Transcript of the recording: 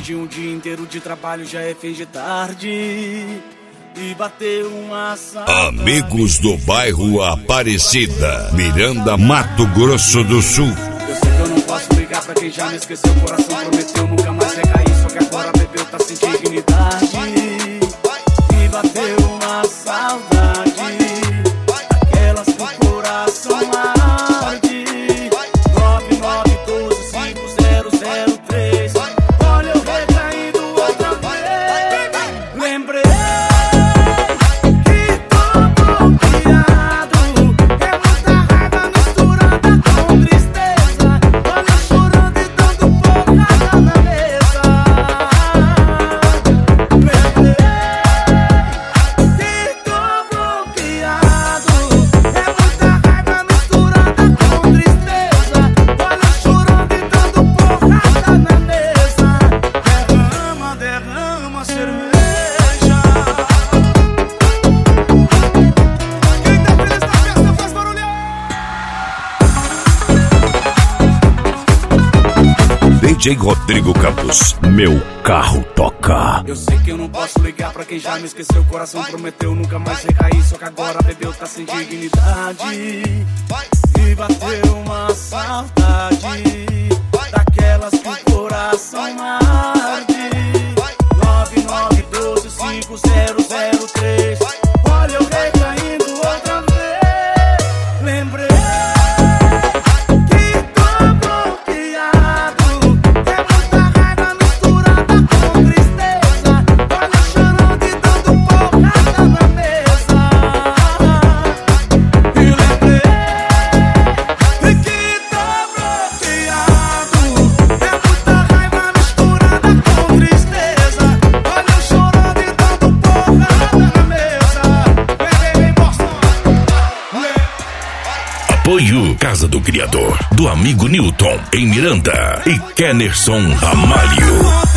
de um dia inteiro de trabalho, já é fim de tarde e bateu uma saudade. Amigos do bairro Aparecida, Miranda, Mato Grosso do Sul. Eu sei que eu não posso ligar pra quem já me esqueceu. O coração prometeu nunca mais recair, só que agora bebeu, tá sem dignidade e bateu uma saudade, aquelas que o coração arde. 99125003. Olha eu recaindo outra vez. Lembrei que tô bloqueado. É muita raiva misturada com tristeza. Olha eu chorando e dando porrada na mesa. Lembrei que tô bloqueado. É muita raiva misturada com tristeza. Olha eu chorando e dando porrada na mesa. Derrama, derrama cerveja. Quem tá feliz na festa faz barulhão. DJ Rodrigo Campos, meu carro toca. Eu sei que eu não posso ligar pra quem já me esqueceu. O coração prometeu nunca mais recair, só que agora bebeu, tá sem dignidade e bateu uma saudade, daquelas que o coração arde. 99125003. Olha eu recaindo outra vez. Lembrei que tô bloqueado. É muita raiva misturada com tristeza. Olha eu chorando e dando porrada na mesa. E lembrei que tô bloqueado. É muita raiva misturada com tristeza. Olha eu chorando e dando porrada na mesa. Vem, Boston. Apoio Casa do Criador, do amigo Newton, em Miranda, e Kennerson Ramalho.